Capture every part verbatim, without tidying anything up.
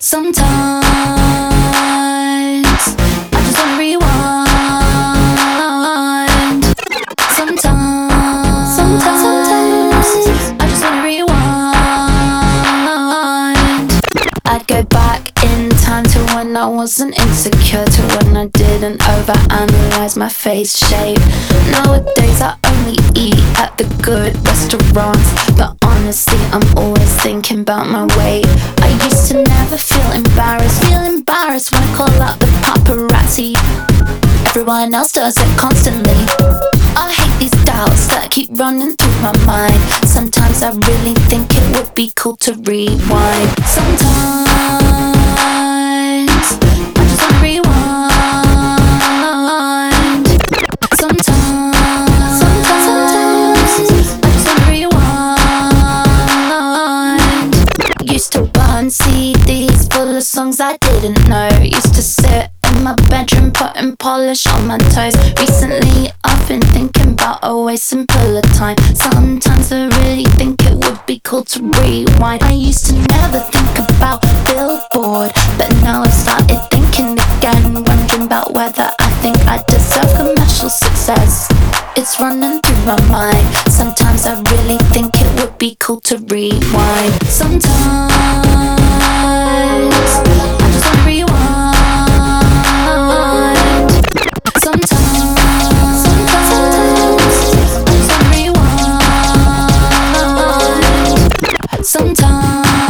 Sometimes I just wanna rewind. Sometimes, sometimes, sometimes I just wanna rewind. I'd go back in time to when I wasn't insecure, to when I didn't overanalyze my face shape. Nowadays I only eat at the good restaurants, but honestly I'm always thinking about my weight. I used to never feel embarrassed, feel embarrassed when I call out the paparazzi. Everyone else does it constantly. I hate these doubts that keep running through my mind. Sometimes I really think it would be cool to rewind. Sometimes I just wanna rewind. Sometimes, sometimes, sometimes I just wanna rewind. Used to burn C Ds full of songs I didn't know. Used to sit in my bedroom putting polish on my toes. Recently I've been thinking about a way simpler time. Sometimes I really think it would be cool to rewind. I used to never think about Billboard, but now I've started thinking again, wondering about whether I think I deserve commercial success. It's running through my mind. Sometimes I really think it would be cool to rewind. Sometimes I just wanna rewind. Sometimes, sometimes, sometimes I just wanna rewind. Sometimes.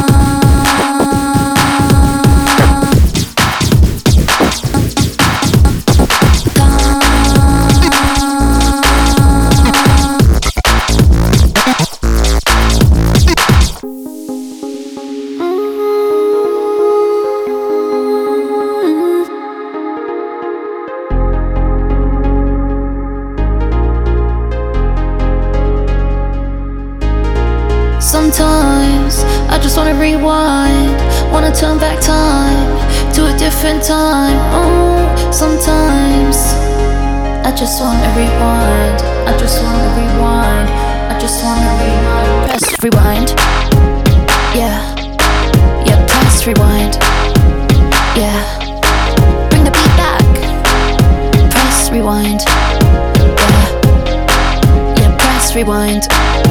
Sometimes I just wanna rewind, wanna turn back time to a different time. Oh, sometimes I just wanna rewind, I just wanna rewind, I just wanna rewind. Press rewind, yeah, yeah, press rewind, yeah. Bring the beat back, press rewind, yeah, yeah, press rewind.